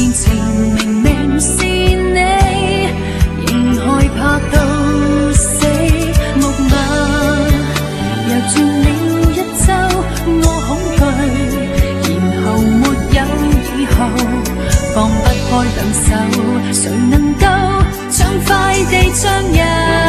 面前明明是你，仍害怕到死。木馬又轉了一周，我恐懼，然後沒有以後，放不開兩手，誰能夠暢快地暢遊？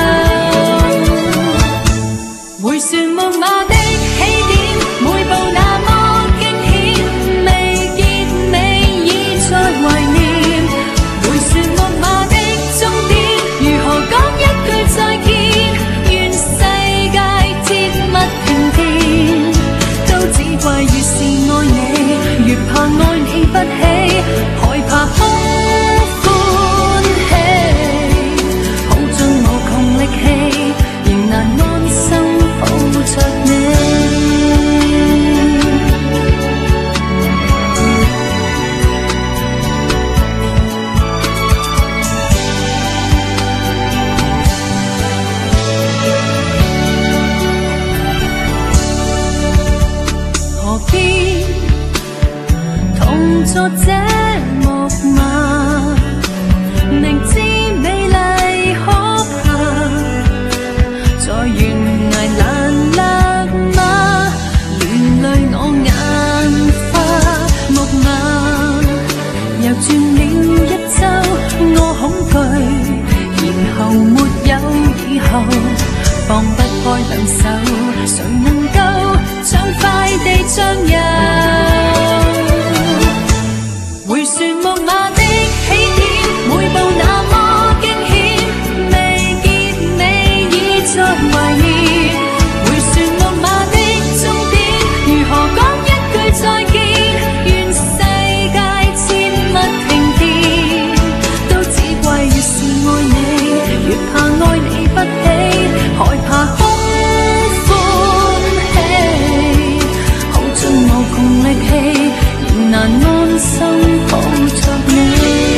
回旋木馬的起點，每步那麼驚險，未結尾已在懷念。回旋木馬的終點，如何講一句再見？願世界切勿停電，都只怪越是愛你，越怕愛你不起，害怕空歡喜，耗盡無窮力氣，仍難安心抱着你。何必同坐這木馬，明知美麗可怕，在懸崖難勒馬，連累我眼花。木馬又轉了一周，我恐懼，然後沒有以後，放不開兩手，誰能夠暢快地暢遊？回旋木馬的起點，每步那麼驚險，未結尾已在懷念。回旋木馬的終點，如何講一句再見？願世界切勿停電，都只怪越是愛你，越怕愛你不起，害怕空歡喜，耗盡無窮力氣，仍難安心抱着你。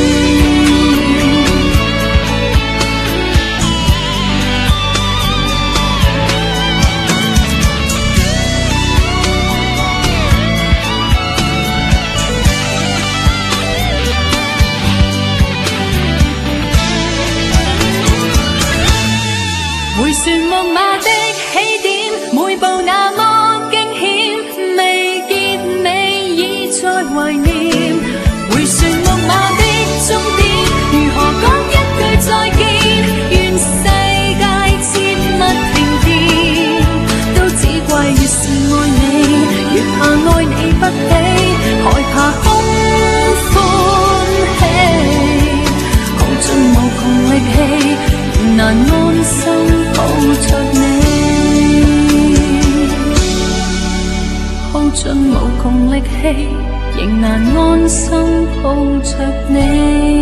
回旋木馬的起點，每步那麼驚險，未結尾已在懷念。回旋木馬的終點，如何講一句再見？願世界切勿停電，都只怪越是愛你，越怕愛你不起，害怕空歡喜，耗盡無窮力氣，仍難安心抱着你，耗盡無窮力氣，仍難安心抱着你。